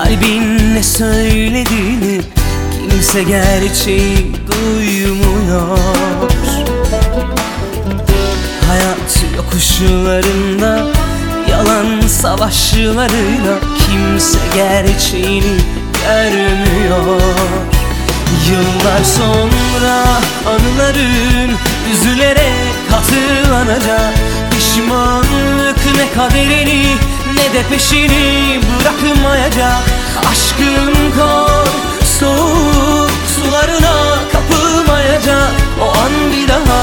Kalbin ne söylediğini kimse gerçeği duymuyor. Hayat yokuşlarında, yalan savaşlarıyla kimse gerçeğini görmüyor. Yıllar sonra anıların üzülerek hatırlanacak. Pişmanlık ne kaderini ne de peşini bırakmayacak. Aşkın kor soğuk sularına kapılmayacak. O an bir daha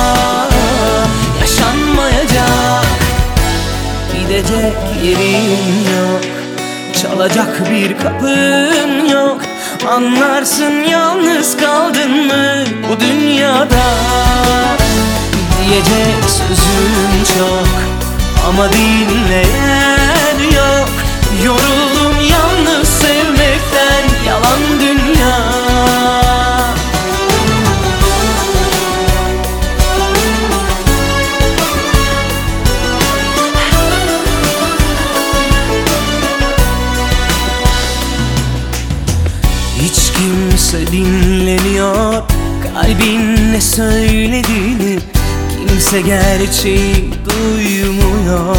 yaşanmayacak. Gidecek yerin yok, çalacak bir kapın yok. Anlarsın yalnız kaldın mı bu dünyada. Diyecek sözüm çok ama dinleyen yok. Yoruldum yalnız sevmekten, yalan dünya. Hiç kimse dinlemiyor kalbin ne söylediğini, kimse gerçeği duymuyor.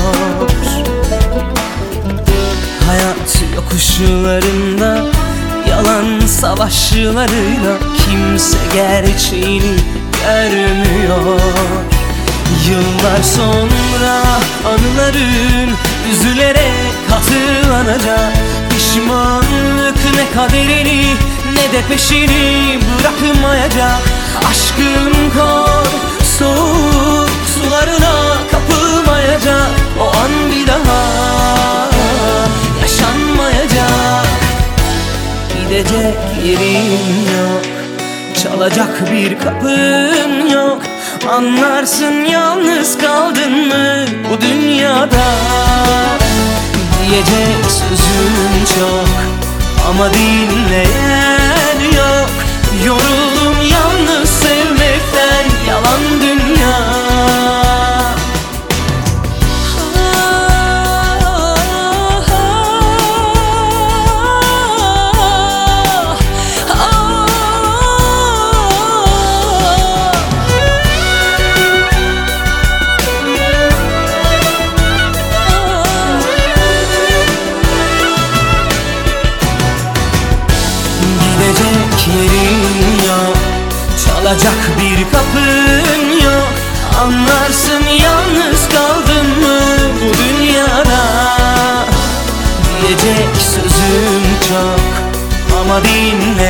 Hayat yokuşlarında, yalan savaşlarıyla kimse gerçeğini görmüyor. Yıllar sonra anıların üzülerek hatırlanacak. Pişmanlık ne kaderini ne de peşini bırakmayacak. Aşkın kor soğuk sularına kapılmayacak. O an bir daha yaşanmayacak. Gidecek yerin yok, çalacak bir kapın yok. Anlarsın yalnız kaldın mı bu dünyada. Diyecek sözüm çok ama dinleyen yok. Yoruldum yalnız sevmekten, yalan dünya. Gidecek yerin yok, çalacak bir kapın yok. Anlarsın yalnız kaldın mı bu dünyada. Diyecek sözüm çok ama dinle